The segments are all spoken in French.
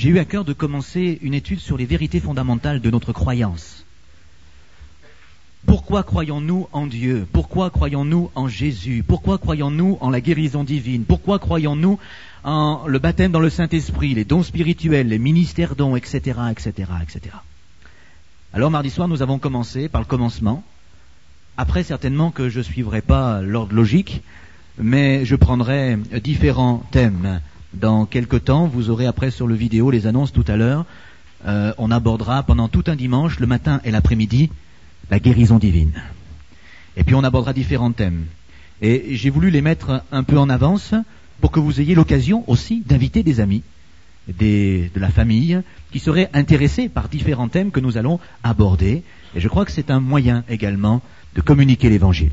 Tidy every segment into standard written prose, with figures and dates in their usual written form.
j'ai eu à cœur de commencer une étude sur les vérités fondamentales de notre croyance. Pourquoi croyons-nous en Dieu? Pourquoi croyons-nous en Jésus? Pourquoi croyons-nous en la guérison divine? Pourquoi croyons-nous en le baptême dans le Saint-Esprit, les dons spirituels, les ministères dons, etc., etc., etc. Alors mardi soir, nous avons commencé par le commencement. Après, certainement que je ne suivrai pas l'ordre logique, mais je prendrai différents thèmes. Dans quelque temps, vous aurez après sur le vidéo les annonces tout à l'heure. On abordera pendant tout un dimanche, le matin et l'après-midi, la guérison divine. Et puis on abordera différents thèmes. Et j'ai voulu les mettre un peu en avance pour que vous ayez l'occasion aussi d'inviter des amis, de la famille, qui seraient intéressés par différents thèmes que nous allons aborder. Et je crois que c'est un moyen également de communiquer l'Évangile.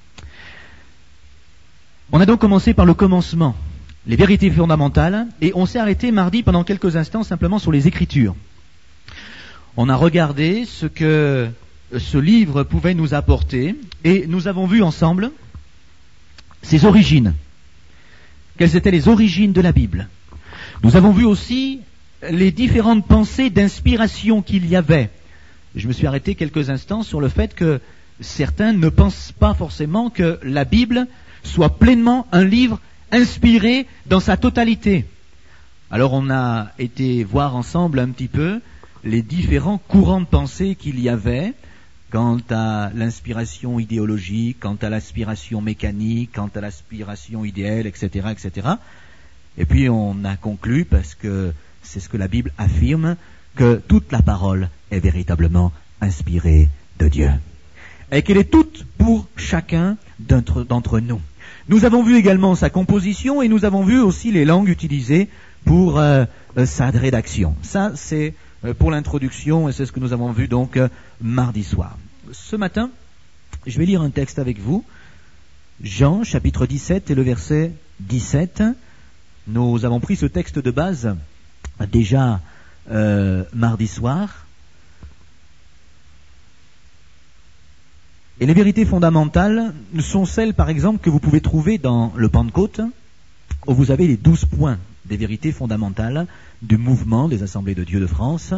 On a donc commencé par le commencement, les vérités fondamentales, et on s'est arrêté mardi pendant quelques instants simplement sur les Écritures. On a regardé ce que ce livre pouvait nous apporter, et nous avons vu ensemble ses origines. Quelles étaient les origines de la Bible? Nous avons vu aussi les différentes pensées d'inspiration qu'il y avait. Je me suis arrêté quelques instants sur le fait que certains ne pensent pas forcément que la Bible soit pleinement un livre inspiré dans sa totalité. Alors on a été voir ensemble un petit peu les différents courants de pensée qu'il y avait quant à l'inspiration idéologique, quant à l'inspiration mécanique, quant à l'inspiration idéale, etc., etc. Et puis on a conclu, parce que c'est ce que la Bible affirme, que toute la parole est véritablement inspirée de Dieu. Et qu'elle est toute pour chacun d'entre nous. Nous avons vu également sa composition et nous avons vu aussi les langues utilisées pour sa rédaction. Ça, c'est pour l'introduction et c'est ce que nous avons vu donc mardi soir. Ce matin, je vais lire un texte avec vous. Jean, chapitre 17 et le verset 17. Nous avons pris ce texte de base déjà mardi soir. Et les vérités fondamentales sont celles, par exemple, que vous pouvez trouver dans le Pentecôte, où vous avez les 12 points des vérités fondamentales du mouvement des Assemblées de Dieu de France.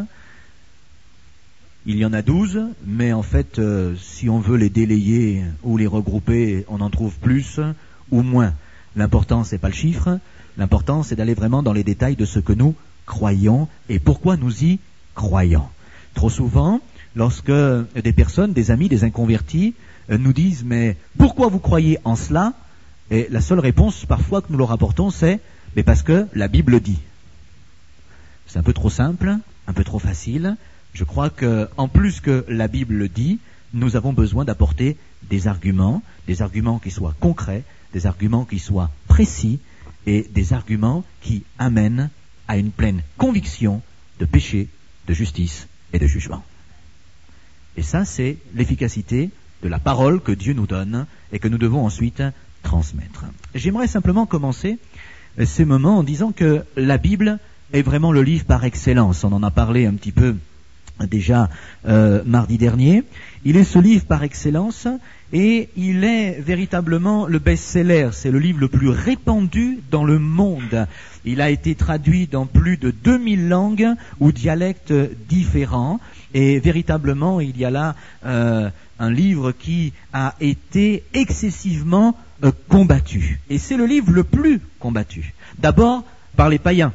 Il y en a 12, mais en fait, si on veut les délayer ou les regrouper, on en trouve plus ou moins. L'important, c'est pas le chiffre, l'important, c'est d'aller vraiment dans les détails de ce que nous croyons et pourquoi nous y croyons. Trop souvent, lorsque des personnes, des amis, des inconvertis nous disent « mais pourquoi vous croyez en cela ?» Et la seule réponse parfois que nous leur apportons c'est « mais parce que la Bible dit ». C'est un peu trop simple, un peu trop facile. Je crois qu'en plus que la Bible dit, nous avons besoin d'apporter des arguments qui soient concrets, des arguments qui soient précis et des arguments qui amènent à une pleine conviction de péché, de justice et de jugement. Et ça, c'est l'efficacité de la parole que Dieu nous donne et que nous devons ensuite transmettre. J'aimerais simplement commencer ces moments en disant que la Bible est vraiment le livre par excellence. On en a parlé un petit peu déjà mardi dernier. Il est ce livre par excellence et il est véritablement le best-seller. C'est le livre le plus répandu dans le monde. Il a été traduit dans plus de 2000 langues ou dialectes différents. Et véritablement, il y a là un livre qui a été excessivement combattu. Et c'est le livre le plus combattu. D'abord, par les païens.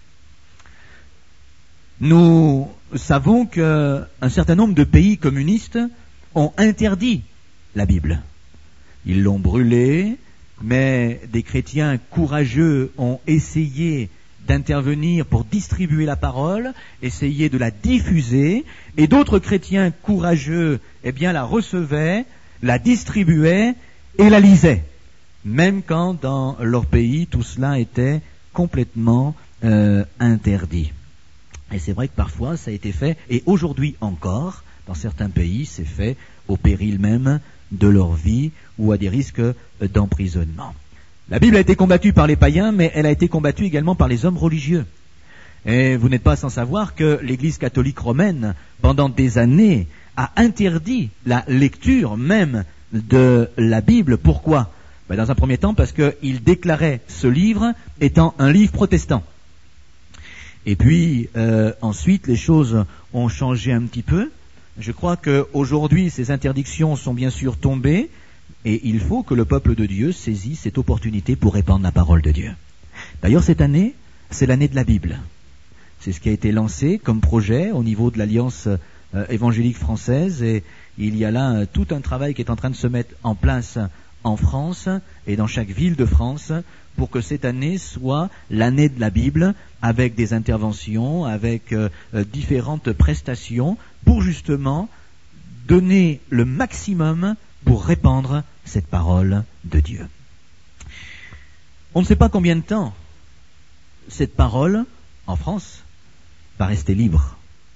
Nous savons qu'un certain nombre de pays communistes ont interdit la Bible. Ils l'ont brûlée, mais des chrétiens courageux ont essayé d'intervenir pour distribuer la parole, essayer de la diffuser, et d'autres chrétiens courageux, la recevaient, la distribuaient et la lisaient. Même quand dans leur pays, tout cela était complètement interdit. Et c'est vrai que parfois ça a été fait, et aujourd'hui encore, dans certains pays, c'est fait au péril même de leur vie ou à des risques d'emprisonnement. La Bible a été combattue par les païens, mais elle a été combattue également par les hommes religieux. Et vous n'êtes pas sans savoir que l'Église catholique romaine, pendant des années, a interdit la lecture même de la Bible. Pourquoi ? Dans un premier temps, parce qu'il déclarait ce livre étant un livre protestant. Et puis, ensuite, les choses ont changé un petit peu. Je crois qu'aujourd'hui, ces interdictions sont bien sûr tombées, et il faut que le peuple de Dieu saisisse cette opportunité pour répandre la parole de Dieu. D'ailleurs, cette année, c'est l'année de la Bible. C'est ce qui a été lancé comme projet au niveau de l'Alliance évangélique française, et il y a là tout un travail qui est en train de se mettre en place en France et dans chaque ville de France pour que cette année soit l'année de la Bible, avec des interventions, avec différentes prestations, pour justement donner le maximum pour répandre cette parole de Dieu. On ne sait pas combien de temps cette parole, en France, va rester libre.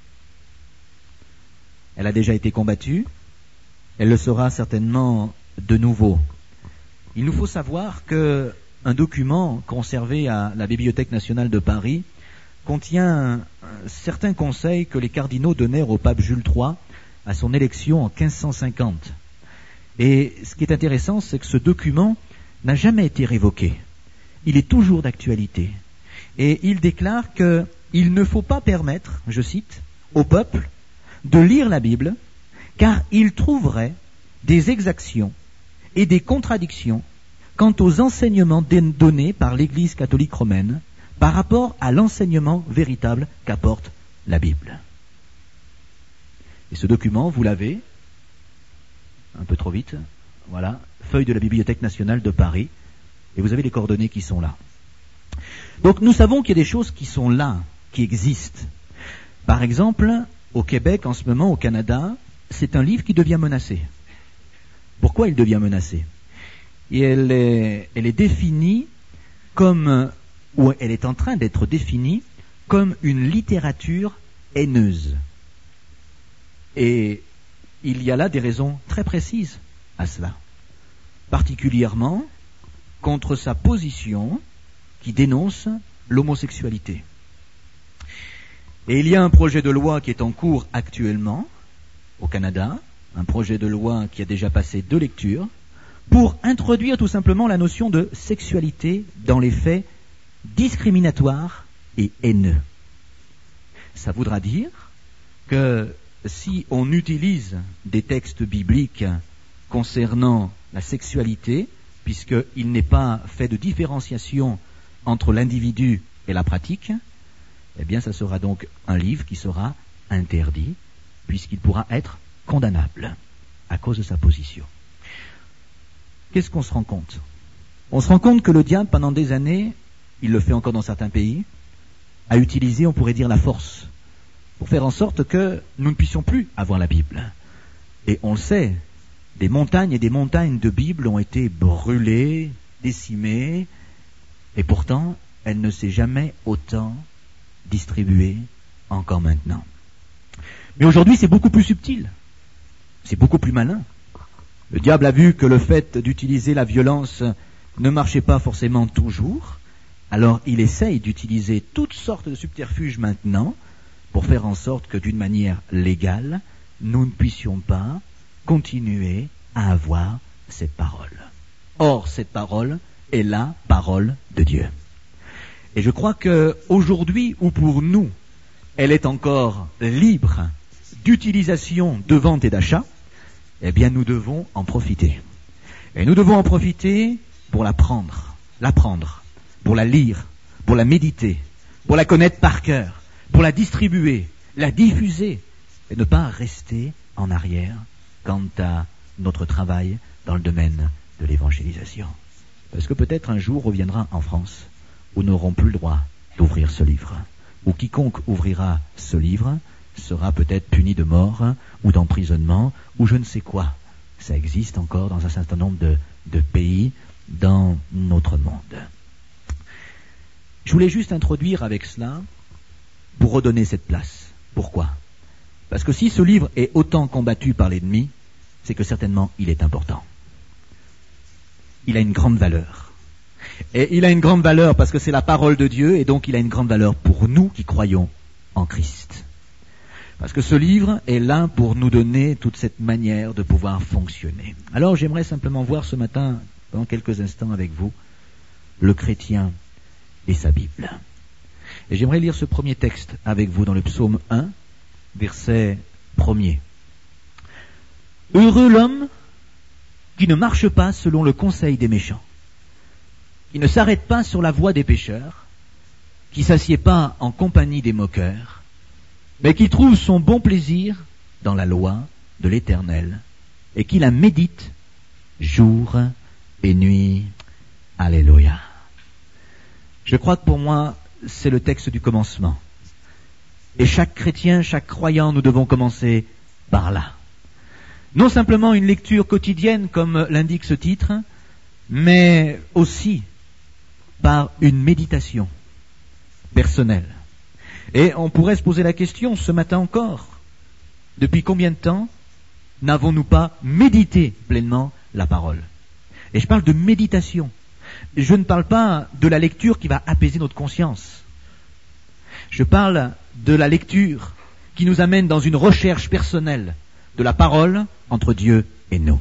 Elle a déjà été combattue, elle le sera certainement de nouveau. Il nous faut savoir qu'un document conservé à la Bibliothèque nationale de Paris contient certains conseils que les cardinaux donnèrent au pape Jules III à son élection en 1550. Et ce qui est intéressant, c'est que ce document n'a jamais été révoqué. Il est toujours d'actualité. Et il déclare qu'il ne faut pas permettre, je cite, au peuple de lire la Bible, car il trouverait des exactions et des contradictions quant aux enseignements donnés par l'Église catholique romaine par rapport à l'enseignement véritable qu'apporte la Bible. Et ce document, vous l'avez, un peu trop vite, voilà, feuille de la Bibliothèque nationale de Paris, et vous avez les coordonnées qui sont là. Donc nous savons qu'il y a des choses qui sont là, qui existent. Par exemple, au Québec, en ce moment, au Canada, c'est un livre qui devient menacé. Pourquoi il devient menacé ? Et elle est définie comme, ou elle est en train d'être définie comme une littérature haineuse. Et il y a là des raisons très précises à cela. Particulièrement contre sa position qui dénonce l'homosexualité. Et il y a un projet de loi qui est en cours actuellement au Canada, un projet de loi qui a déjà passé 2 lectures, pour introduire tout simplement la notion de sexualité dans les faits discriminatoires et haineux. Ça voudra dire que si on utilise des textes bibliques concernant la sexualité, puisqu'il n'est pas fait de différenciation entre l'individu et la pratique, eh bien ça sera donc un livre qui sera interdit, puisqu'il pourra être condamnable à cause de sa position. Qu'est-ce qu'on se rend compte ? On se rend compte que le diable, pendant des années, il le fait encore dans certains pays, a utilisé, on pourrait dire, la force, pour faire en sorte que nous ne puissions plus avoir la Bible. Et on le sait, des montagnes et des montagnes de Bibles ont été brûlées, décimées, et pourtant, elle ne s'est jamais autant distribuée encore maintenant. Mais aujourd'hui, c'est beaucoup plus subtil, c'est beaucoup plus malin. Le diable a vu que le fait d'utiliser la violence ne marchait pas forcément toujours, alors il essaye d'utiliser toutes sortes de subterfuges maintenant pour faire en sorte que d'une manière légale, nous ne puissions pas continuer à avoir cette parole. Or, cette parole est la parole de Dieu. Et je crois qu'aujourd'hui, où pour nous, elle est encore libre d'utilisation, de vente et d'achat, eh bien nous devons en profiter. Et nous devons en profiter pour l'apprendre, pour la lire, pour la méditer, pour la connaître par cœur, pour la distribuer, la diffuser, et ne pas rester en arrière quant à notre travail dans le domaine de l'évangélisation. Parce que peut-être un jour reviendra en France où nous n'aurons plus le droit d'ouvrir ce livre, où quiconque ouvrira ce livre sera peut-être puni de mort ou d'emprisonnement ou je ne sais quoi. Ça existe encore dans un certain nombre de pays dans notre monde. Je voulais juste introduire avec cela pour redonner cette place. Pourquoi ? Parce que si ce livre est autant combattu par l'ennemi, c'est que certainement il est important. Il a une grande valeur. Et il a une grande valeur parce que c'est la parole de Dieu et donc il a une grande valeur pour nous qui croyons en Christ. Parce que ce livre est là pour nous donner toute cette manière de pouvoir fonctionner. Alors j'aimerais simplement voir ce matin, pendant quelques instants avec vous, le chrétien et sa Bible. Et j'aimerais lire ce premier texte avec vous dans le psaume 1, verset 1er. Heureux l'homme qui ne marche pas selon le conseil des méchants, qui ne s'arrête pas sur la voie des pécheurs, qui s'assied pas en compagnie des moqueurs, mais qui trouve son bon plaisir dans la loi de l'Éternel, et qui la médite jour et nuit. Alléluia. Je crois que pour moi, c'est le texte du commencement. Et chaque chrétien, chaque croyant, nous devons commencer par là. Non simplement une lecture quotidienne, comme l'indique ce titre, mais aussi par une méditation personnelle. Et on pourrait se poser la question, ce matin encore, depuis combien de temps n'avons-nous pas médité pleinement la parole? Et je parle de méditation. Je ne parle pas de la lecture qui va apaiser notre conscience. Je parle de la lecture qui nous amène dans une recherche personnelle de la parole entre Dieu et nous.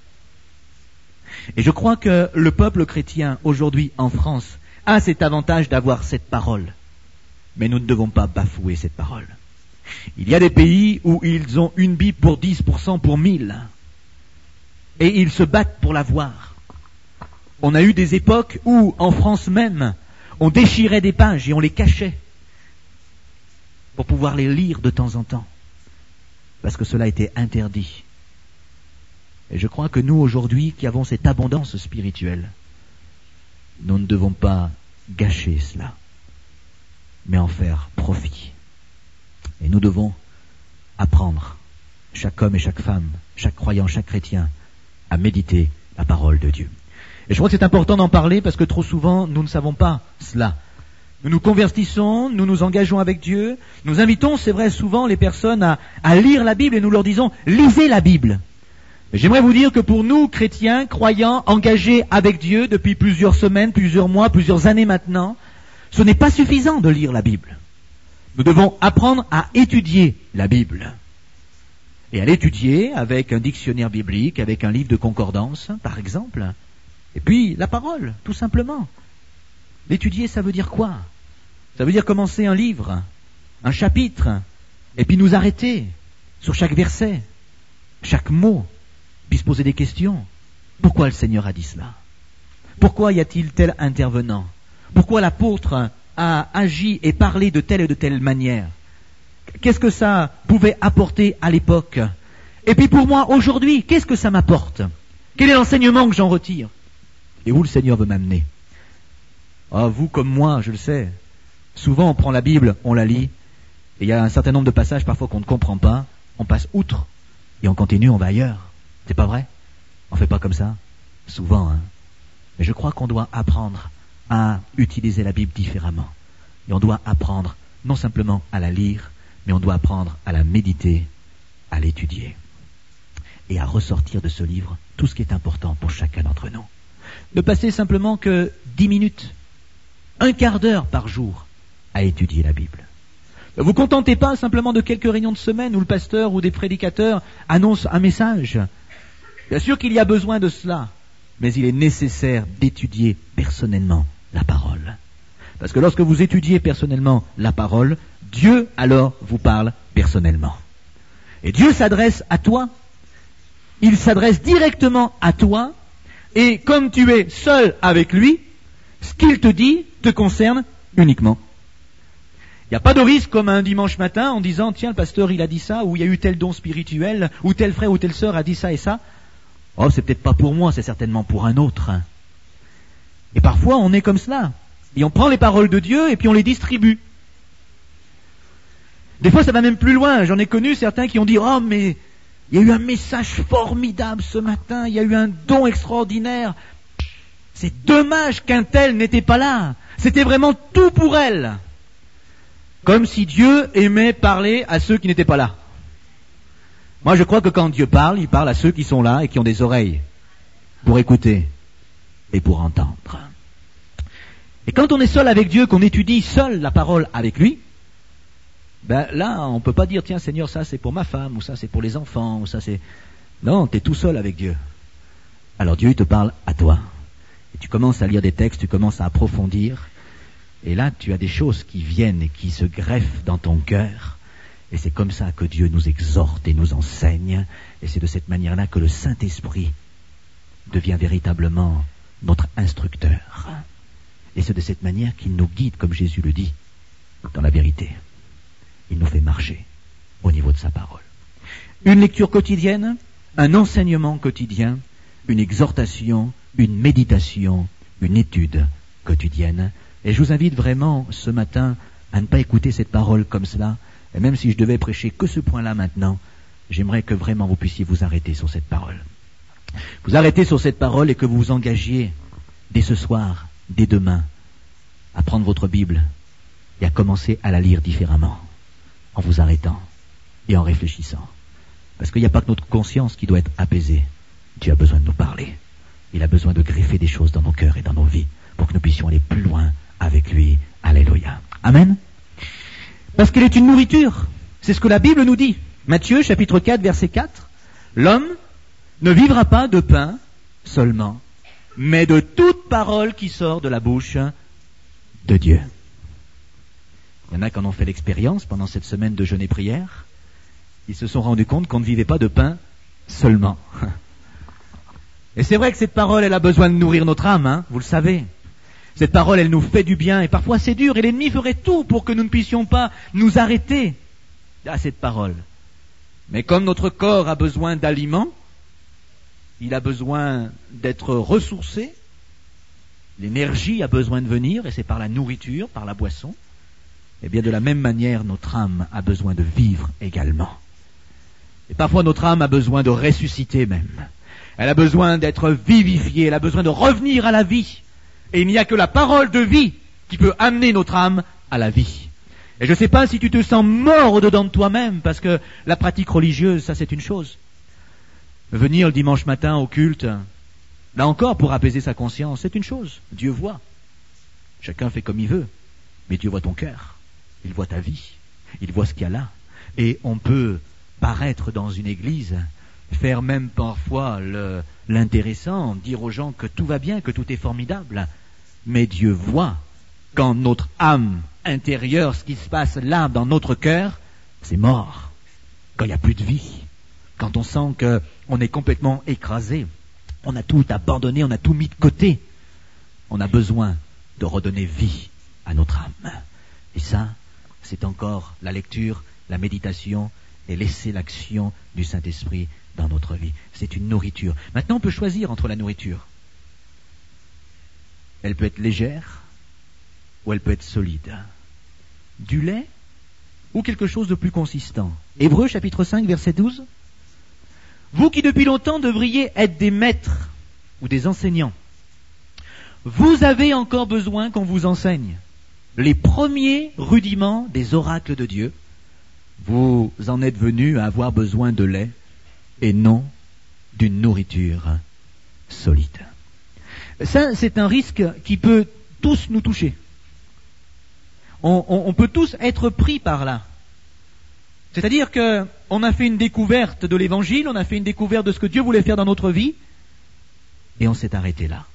Et je crois que le peuple chrétien aujourd'hui en France a cet avantage d'avoir cette parole. Mais nous ne devons pas bafouer cette parole. Il y a des pays où ils ont une Bible pour 10%, pour 1000. Et ils se battent pour l'avoir. On a eu des époques où, en France même, on déchirait des pages et on les cachait pour pouvoir les lire de temps en temps, parce que cela était interdit. Et je crois que nous, aujourd'hui, qui avons cette abondance spirituelle, nous ne devons pas gâcher cela, mais en faire profit. Et nous devons apprendre, chaque homme et chaque femme, chaque croyant, chaque chrétien, à méditer la parole de Dieu. Et je crois que c'est important d'en parler parce que trop souvent, nous ne savons pas cela. Nous nous convertissons, nous nous engageons avec Dieu, nous invitons, c'est vrai, souvent les personnes à lire la Bible et nous leur disons « lisez la Bible ». J'aimerais vous dire que pour nous, chrétiens, croyants, engagés avec Dieu depuis plusieurs semaines, plusieurs mois, plusieurs années maintenant, ce n'est pas suffisant de lire la Bible. Nous devons apprendre à étudier la Bible. Et à l'étudier avec un dictionnaire biblique, avec un livre de concordance, par exemple. Et puis, la parole, tout simplement. L'étudier, ça veut dire quoi? Ça veut dire commencer un livre, un chapitre, et puis nous arrêter sur chaque verset, chaque mot, puis se poser des questions. Pourquoi le Seigneur a dit cela? Pourquoi y a-t-il tel intervenant? Pourquoi l'apôtre a agi et parlé de telle et de telle manière? Qu'est-ce que ça pouvait apporter à l'époque? Et puis pour moi, aujourd'hui, qu'est-ce que ça m'apporte? Quel est l'enseignement que j'en retire? Et où le Seigneur veut m'amener? Ah, vous comme moi, je le sais. Souvent, on prend la Bible, on la lit, et il y a un certain nombre de passages parfois qu'on ne comprend pas, on passe outre, et on continue, on va ailleurs. C'est pas vrai? On fait pas comme ça? Souvent, hein. Mais je crois qu'on doit apprendre à utiliser la Bible différemment. Et on doit apprendre non simplement à la lire, mais on doit apprendre à la méditer, à l'étudier, et à ressortir de ce livre tout ce qui est important pour chacun d'entre nous. Ne passer simplement que 10 minutes, un quart d'heure par jour à étudier la Bible. Ne vous contentez pas simplement de quelques réunions de semaine où le pasteur ou des prédicateurs annoncent un message. Bien sûr qu'il y a besoin de cela, mais il est nécessaire d'étudier personnellement la parole. Parce que lorsque vous étudiez personnellement la parole, Dieu alors vous parle personnellement. Et Dieu s'adresse à toi, il s'adresse directement à toi, et comme tu es seul avec lui, ce qu'il te dit te concerne uniquement. Il n'y a pas de risque comme un dimanche matin en disant « Tiens, le pasteur il a dit ça » ou « Il y a eu tel don spirituel » ou « Tel frère ou telle sœur a dit ça et ça ». Oh, c'est peut-être pas pour moi, c'est certainement pour un autre. Et parfois, on est comme cela. Et on prend les paroles de Dieu et puis on les distribue. Des fois, ça va même plus loin. J'en ai connu certains qui ont dit « Oh, mais il y a eu un message formidable ce matin, il y a eu un don extraordinaire. C'est dommage qu'un tel n'était pas là. C'était vraiment tout pour elle. » Comme si Dieu aimait parler à ceux qui n'étaient pas là. Moi, je crois que quand Dieu parle, il parle à ceux qui sont là et qui ont des oreilles pour écouter et pour entendre. Et quand on est seul avec Dieu, qu'on étudie seul la parole avec lui, ben là, on ne peut pas dire, tiens Seigneur, ça c'est pour ma femme, ou ça c'est pour les enfants, ou ça c'est... Non, tu es tout seul avec Dieu. Alors Dieu, il te parle à toi. Et tu commences à lire des textes, tu commences à approfondir. Et là, tu as des choses qui viennent et qui se greffent dans ton cœur. Et c'est comme ça que Dieu nous exhorte et nous enseigne. Et c'est de cette manière-là que le Saint-Esprit devient véritablement notre instructeur. Et c'est de cette manière qu'il nous guide, comme Jésus le dit, dans la vérité. Il nous fait marcher au niveau de sa parole. Une lecture quotidienne, un enseignement quotidien, une exhortation, une méditation, une étude quotidienne. Et je vous invite vraiment ce matin à ne pas écouter cette parole comme cela. Et même si je devais prêcher que ce point-là maintenant, j'aimerais que vraiment vous puissiez vous arrêter sur cette parole. Vous arrêtez sur cette parole et que vous vous engagiez dès ce soir, dès demain, à prendre votre Bible et à commencer à la lire différemment, en vous arrêtant et en réfléchissant. Parce qu'il n'y a pas que notre conscience qui doit être apaisée. Dieu a besoin de nous parler. Il a besoin de greffer des choses dans nos cœurs et dans nos vies pour que nous puissions aller plus loin avec lui. Alléluia. Amen. Parce qu'elle est une nourriture. C'est ce que la Bible nous dit. Matthieu, chapitre 4, verset 4. L'homme ne vivra pas de pain seulement, mais de toute parole qui sort de la bouche de Dieu. Il y en a qui en ont fait l'expérience pendant cette semaine de jeûne et prière. Ils se sont rendus compte qu'on ne vivait pas de pain seulement. Et c'est vrai que cette parole, elle a besoin de nourrir notre âme, hein, vous le savez. Cette parole, elle nous fait du bien, et parfois c'est dur, et l'ennemi ferait tout pour que nous ne puissions pas nous arrêter à cette parole. Mais comme notre corps a besoin d'aliments, il a besoin d'être ressourcé, l'énergie a besoin de venir, et c'est par la nourriture, par la boisson. Et bien de la même manière, notre âme a besoin de vivre également. Et parfois notre âme a besoin de ressusciter même. Elle a besoin d'être vivifiée, elle a besoin de revenir à la vie. Et il n'y a que la parole de vie qui peut amener notre âme à la vie. Et je ne sais pas si tu te sens mort au-dedans de toi-même, parce que la pratique religieuse, ça c'est une chose. Venir le dimanche matin au culte, là encore pour apaiser sa conscience, c'est une chose. Dieu voit. Chacun fait comme il veut. Mais Dieu voit ton cœur. Il voit ta vie. Il voit ce qu'il y a là. Et on peut paraître dans une église, faire même parfois l'intéressant, dire aux gens que tout va bien, que tout est formidable. Mais Dieu voit quand notre âme intérieure, ce qui se passe là dans notre cœur, c'est mort. Quand il n'y a plus de vie. Quand on sent qu'on est complètement écrasé. On a tout abandonné, on a tout mis de côté. On a besoin de redonner vie à notre âme. Et ça, c'est encore la lecture, la méditation et laisser l'action du Saint-Esprit dans notre vie. C'est une nourriture. Maintenant, on peut choisir entre la nourriture. Elle peut être légère ou elle peut être solide. Du lait ou quelque chose de plus consistant. Hébreux chapitre 5, verset 12. Vous qui depuis longtemps devriez être des maîtres ou des enseignants, vous avez encore besoin qu'on vous enseigne les premiers rudiments des oracles de Dieu. Vous en êtes venus à avoir besoin de lait et non d'une nourriture solide. Ça, c'est un risque qui peut tous nous toucher. On peut tous être pris par là. C'est-à-dire qu'on a fait une découverte de l'Évangile, on a fait une découverte de ce que Dieu voulait faire dans notre vie, et on s'est arrêté là.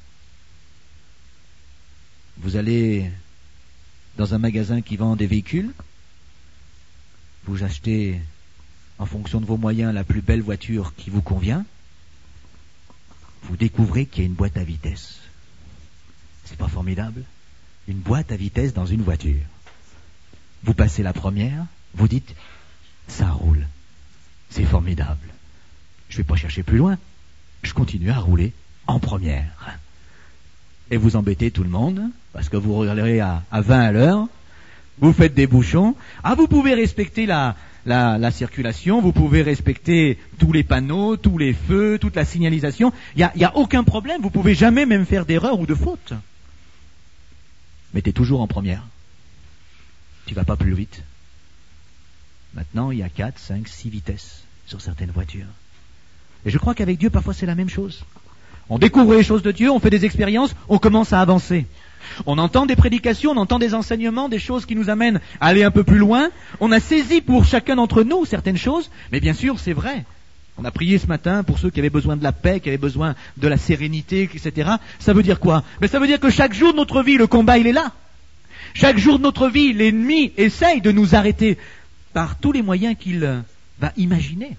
Vous allez dans un magasin qui vend des véhicules, vous achetez en fonction de vos moyens la plus belle voiture qui vous convient, vous découvrez qu'il y a une boîte à vitesse. C'est pas formidable? Une boîte à vitesse dans une voiture. Vous passez la première, vous dites, ça roule. C'est formidable. Je vais pas chercher plus loin. Je continue à rouler en première. Et vous embêtez tout le monde, parce que vous regardez à 20 à l'heure, vous faites des bouchons. Ah, vous pouvez respecter la circulation, vous pouvez respecter tous les panneaux, tous les feux, toute la signalisation. Il y a aucun problème, vous pouvez jamais même faire d'erreur ou de faute. Mais tu es toujours en première. Tu vas pas plus vite. Maintenant, il y a 4, 5, 6 vitesses sur certaines voitures. Et je crois qu'avec Dieu, parfois, c'est la même chose. On découvre les choses de Dieu, on fait des expériences, on commence à avancer. On entend des prédications, on entend des enseignements, des choses qui nous amènent à aller un peu plus loin. On a saisi pour chacun d'entre nous certaines choses, mais bien sûr, c'est vrai. On a prié ce matin pour ceux qui avaient besoin de la paix, qui avaient besoin de la sérénité, etc. Ça veut dire quoi? Ça veut dire que chaque jour de notre vie, le combat, il est là. Chaque jour de notre vie, l'ennemi essaye de nous arrêter par tous les moyens qu'il va imaginer.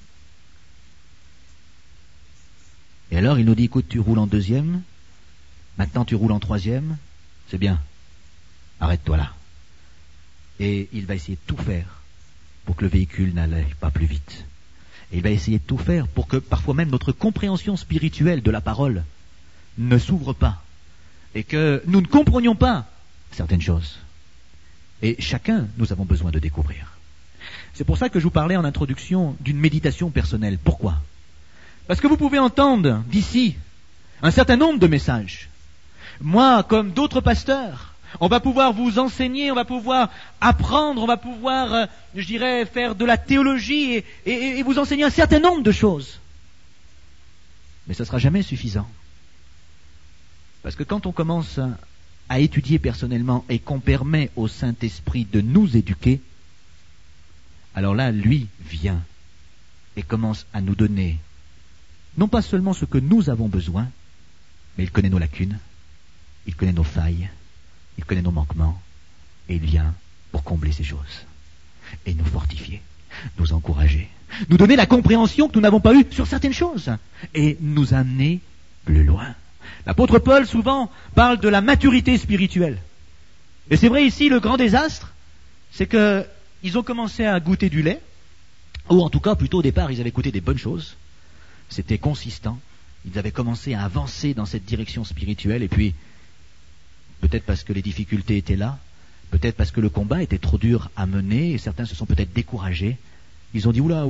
Et alors il nous dit, écoute, tu roules en deuxième, maintenant tu roules en troisième, c'est bien, arrête-toi là. Et il va essayer de tout faire pour que le véhicule n'aille pas plus vite. Et il va essayer de tout faire pour que parfois même notre compréhension spirituelle de la parole ne s'ouvre pas et que nous ne comprenions pas certaines choses. Et chacun, nous avons besoin de découvrir. C'est pour ça que je vous parlais en introduction d'une méditation personnelle. Pourquoi ? Parce que vous pouvez entendre d'ici un certain nombre de messages. Moi, comme d'autres pasteurs, on va pouvoir vous enseigner, on va pouvoir apprendre, on va pouvoir, faire de la théologie et vous enseigner un certain nombre de choses. Mais ça ne sera jamais suffisant. Parce que quand on commence à étudier personnellement et qu'on permet au Saint-Esprit de nous éduquer, alors là, lui vient et commence à nous donner, non pas seulement ce que nous avons besoin, mais il connaît nos lacunes, il connaît nos failles, il connaît nos manquements, et il vient pour combler ces choses, et nous fortifier, nous encourager, nous donner la compréhension que nous n'avons pas eue sur certaines choses, et nous amener plus loin. L'apôtre Paul souvent parle de la maturité spirituelle. Et c'est vrai ici, le grand désastre, c'est qu'ils ont commencé à goûter du lait, ou en tout cas, plutôt au départ, ils avaient goûté des bonnes choses, c'était consistant, ils avaient commencé à avancer dans cette direction spirituelle, et puis, peut-être parce que les difficultés étaient là, peut-être parce que le combat était trop dur à mener, et certains se sont peut-être découragés, ils ont dit, oula,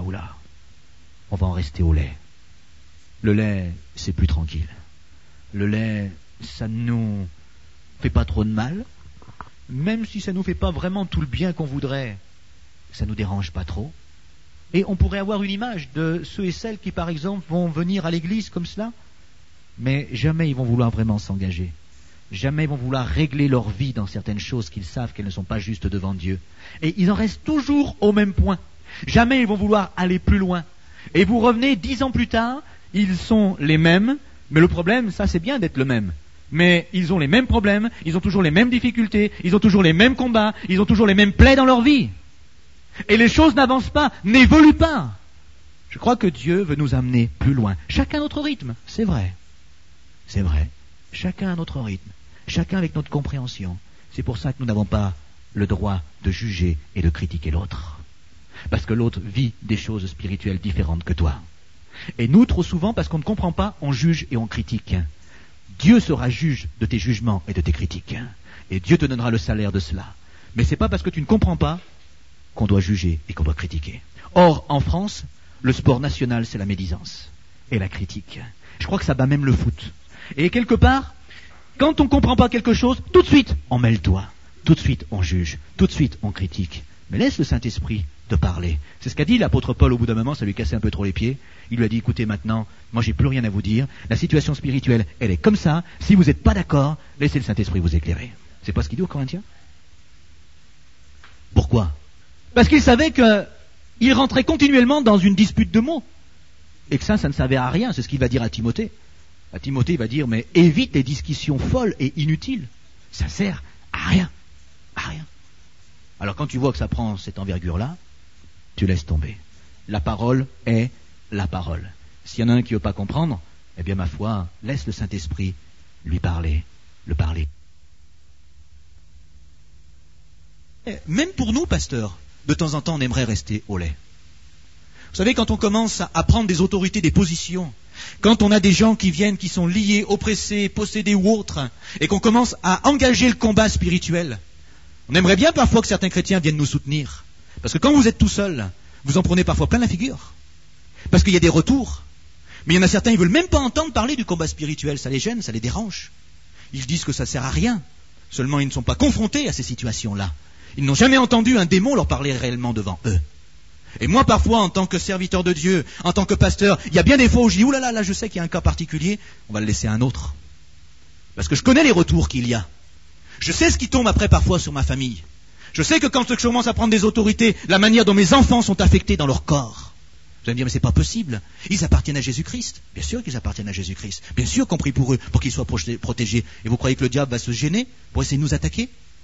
on va en rester au lait. Le lait, c'est plus tranquille. Le lait, ça ne nous fait pas trop de mal, même si ça ne nous fait pas vraiment tout le bien qu'on voudrait, ça ne nous dérange pas trop. Et on pourrait avoir une image de ceux et celles qui, par exemple, vont venir à l'église comme cela, mais jamais ils vont vouloir vraiment s'engager. Jamais ils vont vouloir régler leur vie dans certaines choses qu'ils savent qu'elles ne sont pas justes devant Dieu. Et ils en restent toujours au même point. Jamais ils vont vouloir aller plus loin. Et vous revenez 10 ans plus tard, ils sont les mêmes, mais le problème, ça c'est bien d'être le même. Mais ils ont les mêmes problèmes, ils ont toujours les mêmes difficultés, ils ont toujours les mêmes combats, ils ont toujours les mêmes plaies dans leur vie. Et les choses n'avancent pas, n'évoluent pas. Je crois que Dieu veut nous amener plus loin. Chacun à notre rythme, c'est vrai. C'est vrai. Chacun à notre rythme. Chacun avec notre compréhension. C'est pour ça que nous n'avons pas le droit de juger et de critiquer l'autre. Parce que l'autre vit des choses spirituelles différentes que toi. Et nous, trop souvent, parce qu'on ne comprend pas, on juge et on critique. Dieu sera juge de tes jugements et de tes critiques. Et Dieu te donnera le salaire de cela. Mais c'est pas parce que tu ne comprends pas qu'on doit juger et qu'on doit critiquer. Or, en France, le sport national, c'est la médisance et la critique. Je crois que ça bat même le foot. Et quelque part, quand on ne comprend pas quelque chose, tout de suite, on met le doigt. Tout de suite, on juge. Tout de suite, on critique. Mais laisse le Saint-Esprit te parler. C'est ce qu'a dit l'apôtre Paul au bout d'un moment, ça lui cassait un peu trop les pieds. Il lui a dit, écoutez maintenant, moi j'ai plus rien à vous dire. La situation spirituelle, elle est comme ça. Si vous n'êtes pas d'accord, laissez le Saint-Esprit vous éclairer. C'est pas ce qu'il dit aux Corinthiens ? Pourquoi ? Parce qu'il savait qu'il rentrait continuellement dans une dispute de mots. Et que ça ne servait à rien. C'est ce qu'il va dire à Timothée. À Timothée, il va dire, mais évite les discussions folles et inutiles. Ça sert à rien. À rien. Alors quand tu vois que ça prend cette envergure-là, tu laisses tomber. La parole est la parole. S'il y en a un qui ne veut pas comprendre, eh bien ma foi, laisse le Saint-Esprit lui parler, le parler. Même pour nous, pasteurs, de temps en temps, on aimerait rester au lait. Vous savez, quand on commence à prendre des autorités, des positions, quand on a des gens qui viennent, qui sont liés, oppressés, possédés ou autres, et qu'on commence à engager le combat spirituel, on aimerait bien parfois que certains chrétiens viennent nous soutenir. Parce que quand vous êtes tout seul, vous en prenez parfois plein la figure. Parce qu'il y a des retours. Mais il y en a certains, ils ne veulent même pas entendre parler du combat spirituel. Ça les gêne, ça les dérange. Ils disent que ça ne sert à rien. Seulement, ils ne sont pas confrontés à ces situations-là. Ils n'ont jamais entendu un démon leur parler réellement devant eux. Et moi, parfois, en tant que serviteur de Dieu, en tant que pasteur, il y a bien des fois où je dis, oulala, là, je sais qu'il y a un cas particulier, on va le laisser à un autre. Parce que je connais les retours qu'il y a. Je sais ce qui tombe après parfois sur ma famille. Je sais que quand je commence à prendre des autorités, la manière dont mes enfants sont affectés dans leur corps. Vous allez me dire, mais c'est pas possible. Ils appartiennent à Jésus-Christ. Bien sûr qu'ils appartiennent à Jésus-Christ. Bien sûr qu'on prie pour eux, pour qu'ils soient protégés. Et vous croyez que le diable va se gêner pour essayer de nous attaquer ?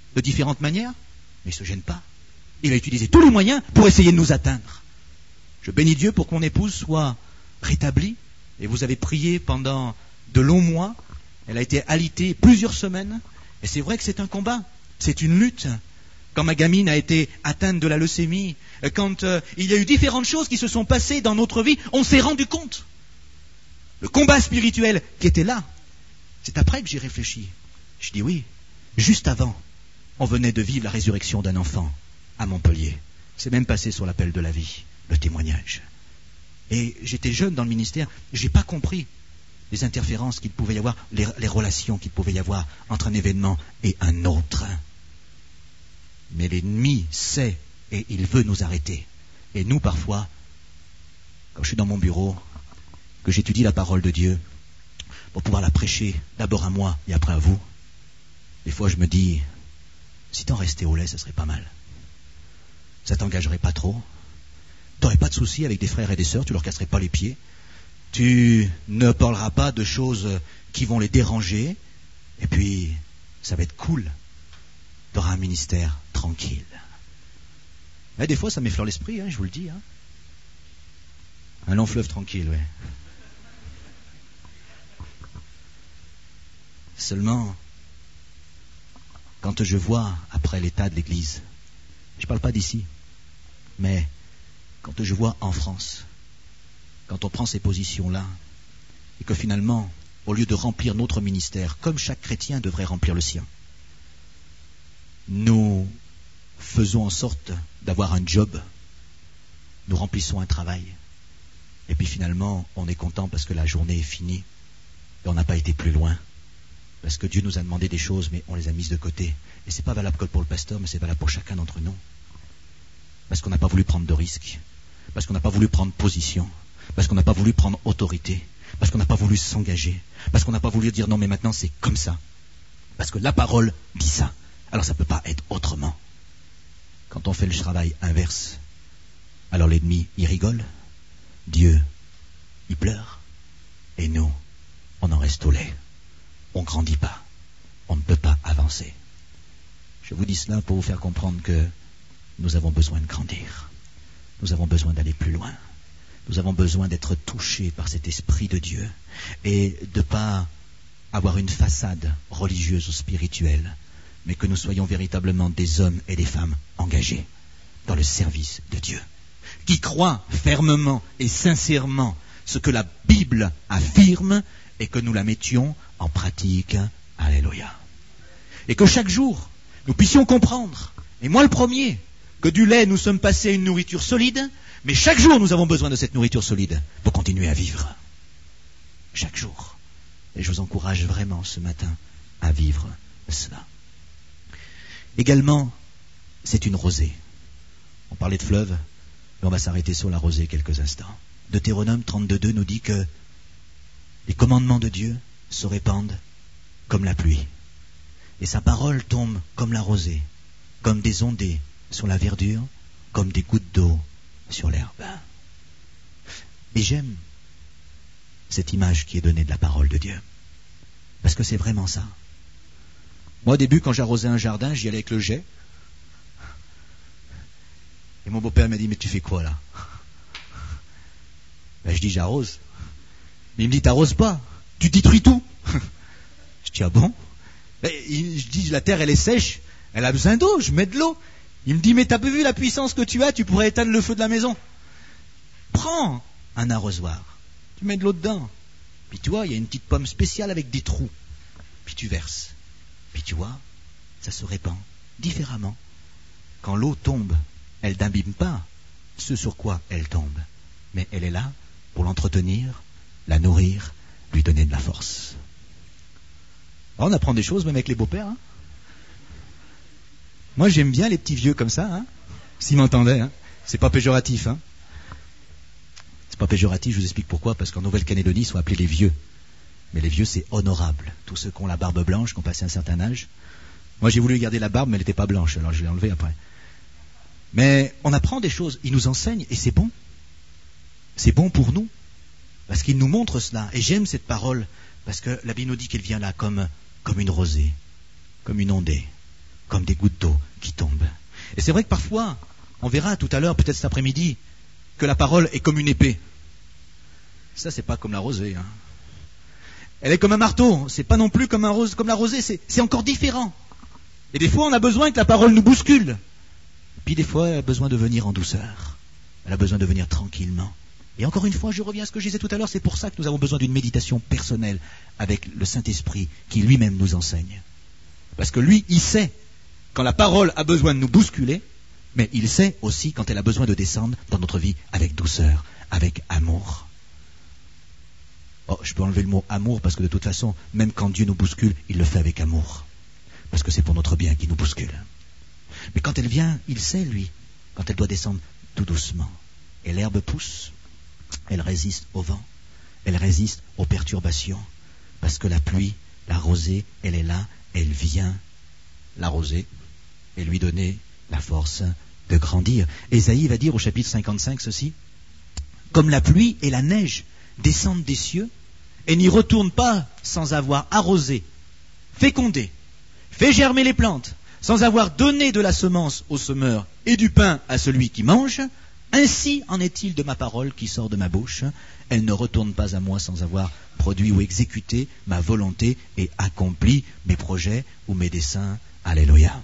de différentes manières, mais il ne se gêne pas. Il a utilisé tous les moyens pour essayer de nous atteindre. Je bénis Dieu pour que mon épouse soit rétablie, et vous avez prié pendant de longs mois. Elle a été alitée plusieurs semaines, et c'est vrai que c'est un combat, c'est une lutte. Quand ma gamine a été atteinte de la leucémie, quand il y a eu différentes choses qui se sont passées dans notre vie, on s'est rendu compte. Le combat spirituel qui était là, c'est après que j'ai réfléchi. Je dis oui, juste avant, on venait de vivre la résurrection d'un enfant à Montpellier. C'est même passé sur l'appel de la vie, le témoignage. Et j'étais jeune dans le ministère, je n'ai pas compris les interférences qu'il pouvait y avoir, les relations qu'il pouvait y avoir entre un événement et un autre. Mais l'ennemi sait et il veut nous arrêter. Et nous, parfois, quand je suis dans mon bureau, que j'étudie la parole de Dieu, pour pouvoir la prêcher d'abord à moi et après à vous, des fois je me dis, si t'en restais au lait, ça serait pas mal. Ça t'engagerait pas trop. T'aurais pas de soucis avec des frères et des sœurs, tu leur casserais pas les pieds. Tu ne parleras pas de choses qui vont les déranger. Et puis, ça va être cool. T'auras un ministère tranquille. Mais des fois, ça m'effleure l'esprit, je vous le dis. Un long fleuve tranquille, ouais. Seulement, quand je vois après l'état de l'Église, je ne parle pas d'ici, mais quand je vois en France, quand on prend ces positions-là, et que finalement, au lieu de remplir notre ministère, comme chaque chrétien devrait remplir le sien, nous faisons en sorte d'avoir un job, nous remplissons un travail, et puis finalement, on est content parce que la journée est finie, et on n'a pas été plus loin. Parce que Dieu nous a demandé des choses, mais on les a mises de côté. Et ce n'est pas valable que pour le pasteur, mais c'est valable pour chacun d'entre nous. Parce qu'on n'a pas voulu prendre de risques. Parce qu'on n'a pas voulu prendre position. Parce qu'on n'a pas voulu prendre autorité. Parce qu'on n'a pas voulu s'engager. Parce qu'on n'a pas voulu dire non, mais maintenant c'est comme ça. Parce que la parole dit ça. Alors ça ne peut pas être autrement. Quand on fait le travail inverse, alors l'ennemi, il rigole. Dieu, il pleure. Et nous, on en reste au lait. On ne grandit pas, on ne peut pas avancer. Je vous dis cela pour vous faire comprendre que nous avons besoin de grandir. Nous avons besoin d'aller plus loin. Nous avons besoin d'être touchés par cet esprit de Dieu et de ne pas avoir une façade religieuse ou spirituelle, mais que nous soyons véritablement des hommes et des femmes engagés dans le service de Dieu, qui croient fermement et sincèrement ce que la Bible affirme et que nous la mettions en pratique. Alléluia. Et que chaque jour, nous puissions comprendre, et moi le premier, que du lait, nous sommes passés à une nourriture solide, mais chaque jour, nous avons besoin de cette nourriture solide pour continuer à vivre. Chaque jour. Et je vous encourage vraiment ce matin à vivre cela. Également, c'est une rosée. On parlait de fleuve, mais on va s'arrêter sur la rosée quelques instants. Deutéronome 32:2 nous dit que les commandements de Dieu se répandent comme la pluie. Et sa parole tombe comme la rosée, comme des ondées sur la verdure, comme des gouttes d'eau sur l'herbe. Et j'aime cette image qui est donnée de la parole de Dieu. Parce que c'est vraiment ça. Moi, au début, quand j'arrosais un jardin, j'y allais avec le jet. Et mon beau-père m'a dit, mais tu fais quoi là? Ben, je dis, j'arrose. Il me dit, t'arroses pas, tu détruis tout. Je dis, ah bon? Je dis, la terre, elle est sèche, elle a besoin d'eau, je mets de l'eau. Il me dit, mais t'as pas vu la puissance que tu as, tu pourrais éteindre le feu de la maison. Prends un arrosoir, tu mets de l'eau dedans. Puis tu vois, il y a une petite pomme spéciale avec des trous. Puis tu verses. Puis tu vois, ça se répand différemment. Quand l'eau tombe, elle n'abîme pas ce sur quoi elle tombe. Mais elle est là pour l'entretenir, la nourrir, lui donner de la force. Alors on apprend des choses même avec les beaux-pères. Moi j'aime bien les petits vieux comme ça, s'ils m'entendaient. C'est pas péjoratif. C'est pas péjoratif, je vous explique pourquoi. Parce qu'en Nouvelle-Calédonie, ils sont appelés les vieux. Mais les vieux, c'est honorable. Tous ceux qui ont la barbe blanche, qui ont passé un certain âge. Moi j'ai voulu garder la barbe, mais elle n'était pas blanche, alors je l'ai enlevée après. Mais on apprend des choses, ils nous enseignent, et c'est bon. C'est bon pour nous, parce qu'ils nous montrent cela. Et j'aime cette parole, parce que la Bible nous dit qu'elle vient là comme une rosée, comme une ondée, comme des gouttes d'eau qui tombent. Et c'est vrai que parfois, on verra tout à l'heure, peut-être cet après-midi, que la parole est comme une épée. Ça, c'est pas comme la rosée. Elle est comme un marteau, c'est pas non plus comme la rosée, c'est encore différent. Et des fois, on a besoin que la parole nous bouscule. Puis des fois, elle a besoin de venir en douceur. Elle a besoin de venir tranquillement. Et encore une fois, je reviens à ce que je disais tout à l'heure, c'est pour ça que nous avons besoin d'une méditation personnelle avec le Saint-Esprit qui lui-même nous enseigne. Parce que lui, il sait quand la parole a besoin de nous bousculer, mais il sait aussi quand elle a besoin de descendre dans notre vie avec douceur, avec amour. Oh, je peux enlever le mot amour parce que de toute façon, même quand Dieu nous bouscule, il le fait avec amour. Parce que c'est pour notre bien qu'il nous bouscule. Mais quand elle vient, il sait, lui, quand elle doit descendre tout doucement. Et l'herbe pousse, elle résiste au vent, elle résiste aux perturbations. Parce que la pluie, la rosée, elle est là, elle vient l'arroser et lui donner la force de grandir. Ésaïe va dire au chapitre 55 ceci: comme la pluie et la neige descendent des cieux et n'y retournent pas sans avoir arrosé, fécondé, fait germer les plantes, sans avoir donné de la semence au semeur et du pain à celui qui mange, ainsi en est-il de ma parole qui sort de ma bouche. Elle ne retourne pas à moi sans avoir produit ou exécuté ma volonté et accompli mes projets ou mes desseins. Alléluia.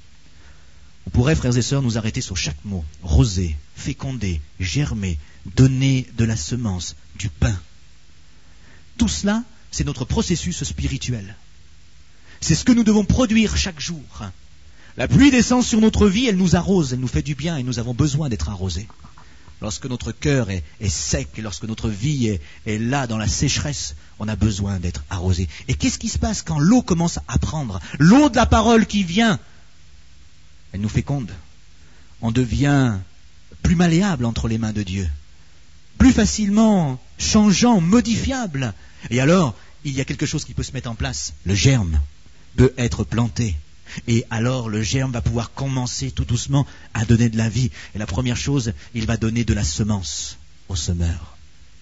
On pourrait, frères et sœurs, nous arrêter sur chaque mot. Roser, féconder, germer, donner de la semence, du pain. Tout cela, c'est notre processus spirituel. C'est ce que nous devons produire chaque jour. La pluie descend sur notre vie, elle nous arrose, elle nous fait du bien et nous avons besoin d'être arrosés. Lorsque notre cœur est sec et lorsque notre vie est là dans la sécheresse, on a besoin d'être arrosé. Et qu'est-ce qui se passe quand l'eau commence à prendre? L'eau de la parole qui vient, elle nous féconde. On devient plus malléable entre les mains de Dieu, plus facilement changeant, modifiable. Et alors, il y a quelque chose qui peut se mettre en place. Le germe peut être planté. Et alors le germe va pouvoir commencer tout doucement à donner de la vie. Et la première chose, il va donner de la semence au semeur.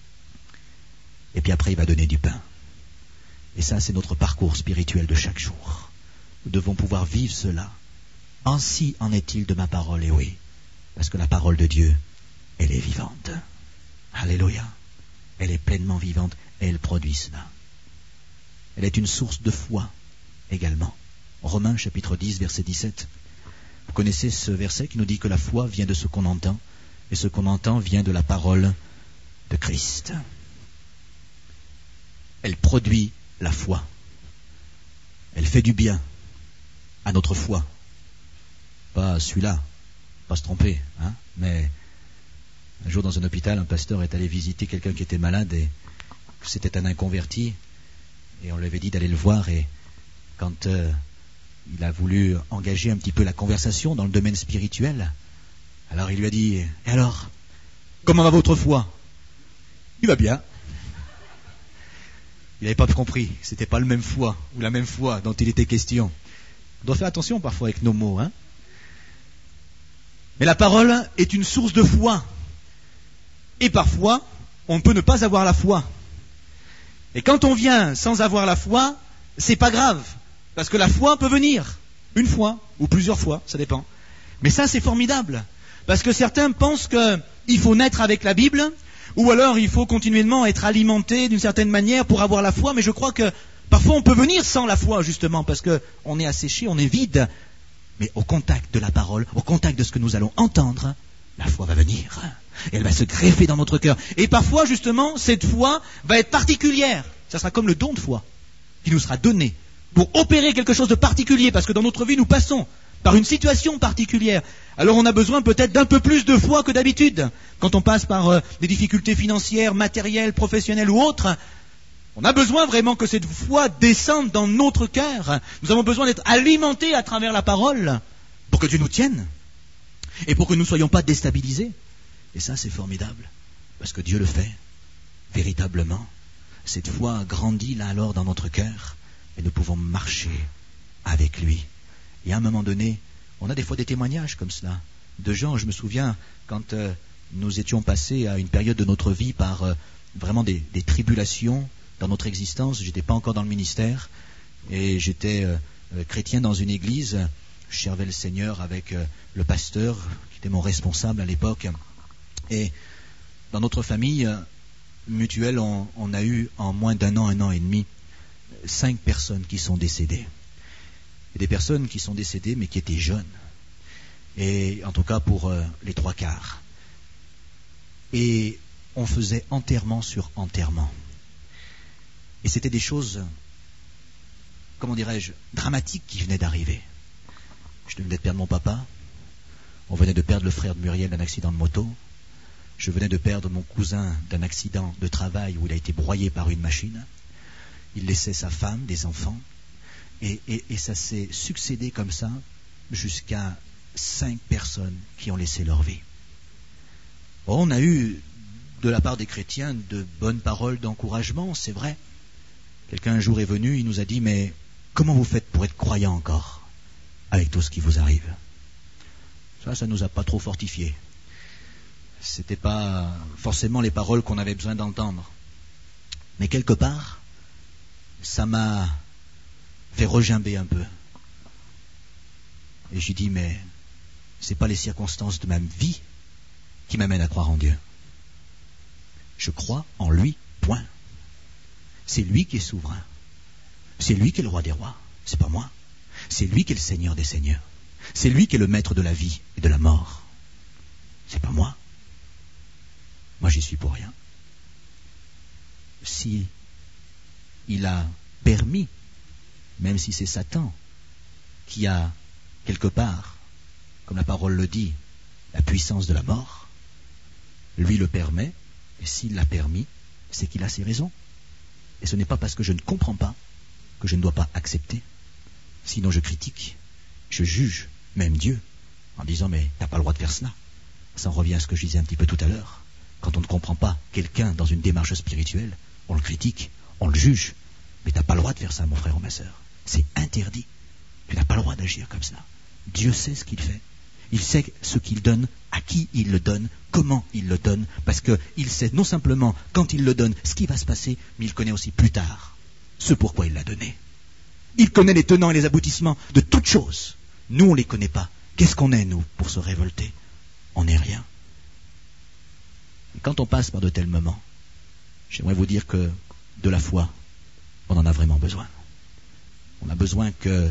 Et puis après, il va donner du pain. Et ça, c'est notre parcours spirituel de chaque jour. Nous devons pouvoir vivre cela. Ainsi en est-il de ma parole, et oui, parce que la parole de Dieu, elle est vivante. Alléluia. Elle est pleinement vivante et elle produit cela. Elle est une source de foi également. Romains chapitre 10, verset 17. Vous connaissez ce verset qui nous dit que la foi vient de ce qu'on entend, et ce qu'on entend vient de la parole de Christ. Elle produit la foi. Elle fait du bien à notre foi. Pas celui-là, pas se tromper, mais un jour dans un hôpital, un pasteur est allé visiter quelqu'un qui était malade, et c'était un inconverti, et on lui avait dit d'aller le voir, et quand il a voulu engager un petit peu la conversation dans le domaine spirituel. Alors il lui a dit: et alors, comment va votre foi? Il va bien. Il n'avait pas compris, c'était pas le même foi, ou la même foi dont il était question. On doit faire attention parfois avec nos mots. Mais la parole est une source de foi. Et parfois, on peut ne pas avoir la foi. Et quand on vient sans avoir la foi, c'est pas grave. Parce que la foi peut venir, une fois ou plusieurs fois, ça dépend. Mais ça, c'est formidable. Parce que certains pensent qu'il faut naître avec la Bible, ou alors il faut continuellement être alimenté d'une certaine manière pour avoir la foi. Mais je crois que parfois on peut venir sans la foi, justement, parce qu'on est asséché, on est vide. Mais au contact de la parole, au contact de ce que nous allons entendre, la foi va venir. Et elle va se greffer dans notre cœur. Et parfois, justement, cette foi va être particulière. Ça sera comme le don de foi qui nous sera donné pour opérer quelque chose de particulier, parce que dans notre vie, nous passons par une situation particulière. Alors on a besoin peut-être d'un peu plus de foi que d'habitude. Quand on passe par des difficultés financières, matérielles, professionnelles ou autres, on a besoin vraiment que cette foi descende dans notre cœur. Nous avons besoin d'être alimentés à travers la parole pour que Dieu nous tienne et pour que nous ne soyons pas déstabilisés. Et ça, c'est formidable, parce que Dieu le fait véritablement. Cette foi grandit là alors dans notre cœur, et nous pouvons marcher avec lui. Et à un moment donné, on a des fois des témoignages comme cela, de gens, je me souviens, quand nous étions passés à une période de notre vie par vraiment des tribulations dans notre existence. J'étais pas encore dans le ministère, et j'étais chrétien dans une église, je servais le Seigneur avec le pasteur, qui était mon responsable à l'époque. Et dans notre famille mutuelle, on a eu en moins d'un an, 1 an et demi, 5 personnes qui sont décédées. Et des personnes qui sont décédées, mais qui étaient jeunes. Et en tout cas pour les 3/4. Et on faisait enterrement sur enterrement. Et c'était des choses, comment dirais-je, dramatiques qui venaient d'arriver. Je venais de perdre mon papa. On venait de perdre le frère de Muriel d'un accident de moto. Je venais de perdre mon cousin d'un accident de travail où il a été broyé par une machine. Il laissait sa femme, des enfants. Et ça s'est succédé comme ça jusqu'à 5 personnes qui ont laissé leur vie. Bon, on a eu de la part des chrétiens de bonnes paroles d'encouragement, c'est vrai. Quelqu'un un jour est venu, il nous a dit, mais comment vous faites pour être croyant encore avec tout ce qui vous arrive? Ça nous a pas trop fortifiés. C'était pas forcément les paroles qu'on avait besoin d'entendre. Mais quelque part, ça m'a fait regimber un peu. Et j'ai dit, mais c'est pas les circonstances de ma vie qui m'amènent à croire en Dieu. Je crois en lui, point. C'est lui qui est souverain. C'est lui qui est le roi des rois. C'est pas moi. C'est lui qui est le Seigneur des seigneurs. C'est lui qui est le maître de la vie et de la mort. C'est pas moi. Moi, j'y suis pour rien. Si il a permis, même si c'est Satan qui a quelque part, comme la parole le dit, la puissance de la mort, lui le permet, et s'il l'a permis, c'est qu'il a ses raisons. Et ce n'est pas parce que je ne comprends pas que je ne dois pas accepter. Sinon je critique, je juge, même Dieu, en disant mais t'as pas le droit de faire cela. Ça en revient à ce que je disais un petit peu tout à l'heure. Quand on ne comprend pas quelqu'un dans une démarche spirituelle, on le critique, on le juge. Mais t'as pas le droit de faire ça, mon frère ou ma sœur. C'est interdit. Tu n'as pas le droit d'agir comme ça. Dieu sait ce qu'il fait. Il sait ce qu'il donne, à qui il le donne, comment il le donne, parce qu'il sait non simplement quand il le donne ce qui va se passer, mais il connaît aussi plus tard ce pourquoi il l'a donné. Il connaît les tenants et les aboutissements de toutes choses. Nous, on ne les connaît pas. Qu'est-ce qu'on est, nous, pour se révolter? On n'est rien. Et quand on passe par de tels moments, j'aimerais vous dire que de la foi, on en a vraiment besoin. On a besoin que...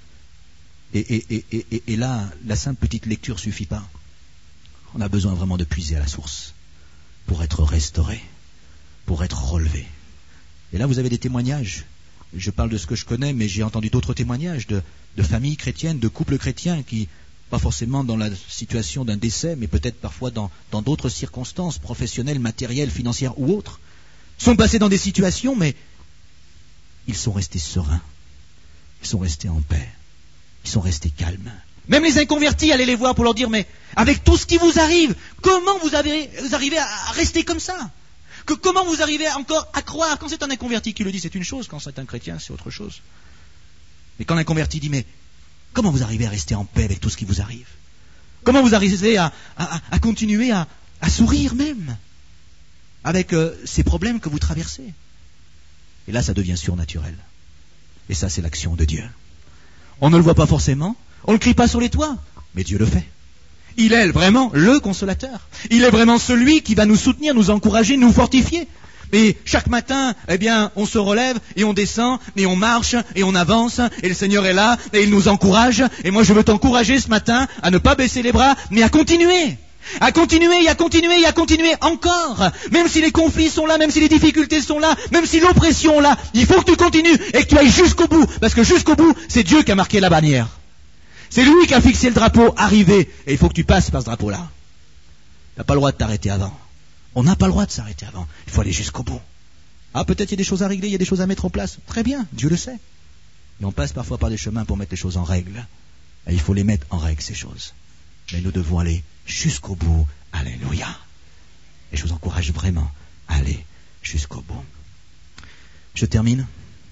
Et là, la simple petite lecture ne suffit pas. On a besoin vraiment de puiser à la source pour être restauré, pour être relevé. Et là, vous avez des témoignages. Je parle de ce que je connais, mais j'ai entendu d'autres témoignages de familles chrétiennes, de couples chrétiens qui, pas forcément dans la situation d'un décès, mais peut-être parfois dans d'autres circonstances professionnelles, matérielles, financières ou autres, sont passés dans des situations, mais ils sont restés sereins. Ils sont restés en paix. Ils sont restés calmes. Même les inconvertis, allez les voir pour leur dire, mais avec tout ce qui vous arrive, comment vous arrivez à rester comme ça? Comment vous arrivez encore à croire? Quand c'est un inconverti qui le dit, c'est une chose. Quand c'est un chrétien, c'est autre chose. Mais quand l'inconverti dit, mais comment vous arrivez à rester en paix avec tout ce qui vous arrive? Comment vous arrivez à continuer à sourire même avec ces problèmes que vous traversez? Et là, ça devient surnaturel. Et ça, c'est l'action de Dieu. On ne le voit pas forcément, on ne le crie pas sur les toits, mais Dieu le fait. Il est vraiment le consolateur. Il est vraiment celui qui va nous soutenir, nous encourager, nous fortifier. Et chaque matin, eh bien, on se relève et on descend et on marche et on avance et le Seigneur est là et il nous encourage. Et moi, je veux t'encourager ce matin à ne pas baisser les bras, mais à continuer. À continuer, et à continuer, et à continuer encore. Même si les conflits sont là, même si les difficultés sont là, même si l'oppression est là, il faut que tu continues et que tu ailles jusqu'au bout. Parce que jusqu'au bout, c'est Dieu qui a marqué la bannière. C'est lui qui a fixé le drapeau, arrivé. Et il faut que tu passes par ce drapeau-là. Tu n'as pas le droit de t'arrêter avant. On n'a pas le droit de s'arrêter avant. Il faut aller jusqu'au bout. Ah, peut-être il y a des choses à régler, il y a des choses à mettre en place. Très bien, Dieu le sait. Mais on passe parfois par des chemins pour mettre les choses en règle. Et il faut les mettre en règle, ces choses. Mais nous devons aller jusqu'au bout. Alléluia. Et je vous encourage vraiment à aller jusqu'au bout. Je termine.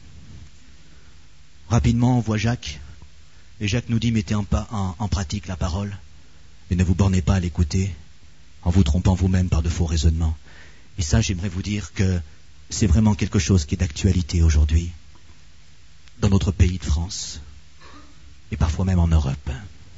Rapidement, on voit Jacques. Et Jacques nous dit, mettez en pratique la parole. Et ne vous bornez pas à l'écouter en vous trompant vous-même par de faux raisonnements. Et ça, j'aimerais vous dire que c'est vraiment quelque chose qui est d'actualité aujourd'hui dans notre pays de France. et parfois même en Europe.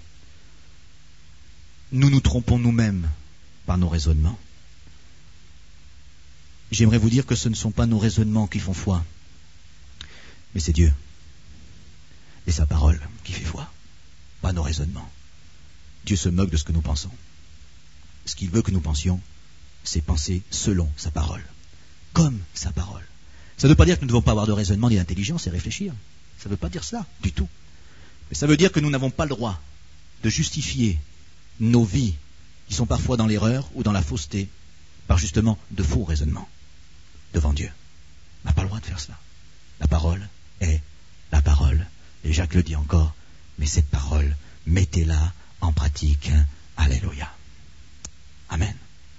Nous nous trompons nous-mêmes par nos raisonnements. J'aimerais vous dire que ce ne sont pas nos raisonnements qui font foi, mais c'est Dieu et sa parole qui fait foi, pas nos raisonnements. Dieu se moque de ce que nous pensons. Ce qu'il veut que nous pensions, c'est penser selon sa parole, comme sa parole. Ça ne veut pas dire que nous ne devons pas avoir de raisonnement ni d'intelligence et réfléchir. Ça ne veut pas dire cela du tout. Mais ça veut dire que nous n'avons pas le droit de justifier nos vies qui sont parfois dans l'erreur ou dans la fausseté par justement de faux raisonnements devant Dieu. On n'a pas le droit de faire cela. La parole est la parole. Et Jacques le dit encore, mais cette parole, mettez-la en pratique. Alléluia. Amen.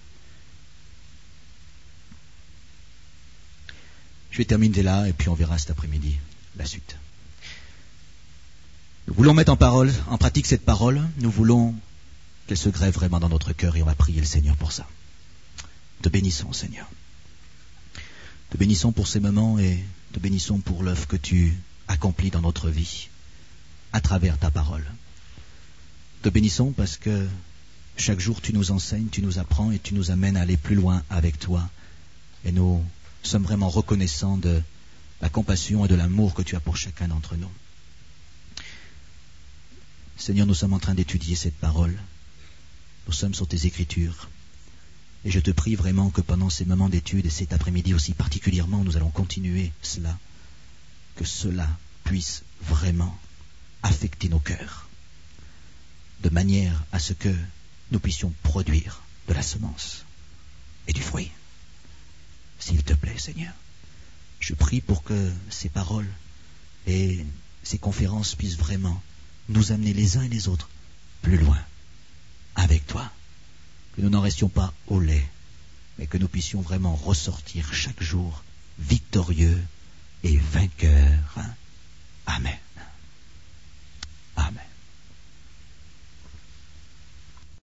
Je vais terminer là et puis on verra cet après-midi la suite. Nous voulons mettre en pratique cette parole. Nous voulons qu'elle se grève vraiment dans notre cœur et on va prier le Seigneur pour ça. Te bénissons, Seigneur. Te bénissons pour ces moments et te bénissons pour l'œuvre que tu accomplis dans notre vie à travers ta parole. Te bénissons parce que chaque jour tu nous enseignes, tu nous apprends et tu nous amènes à aller plus loin avec toi. Et nous sommes vraiment reconnaissants de la compassion et de l'amour que tu as pour chacun d'entre nous. Seigneur, nous sommes en train d'étudier cette parole. Nous sommes sur tes Écritures. Et je te prie vraiment que pendant ces moments d'étude et cet après-midi aussi particulièrement, nous allons continuer cela, que cela puisse vraiment affecter nos cœurs, de manière à ce que nous puissions produire de la semence et du fruit. S'il te plaît, Seigneur, je prie pour que ces paroles et ces conférences puissent vraiment nous amener les uns et les autres plus loin avec toi. Que nous n'en restions pas au lait, mais que nous puissions vraiment ressortir chaque jour victorieux et vainqueurs. Amen.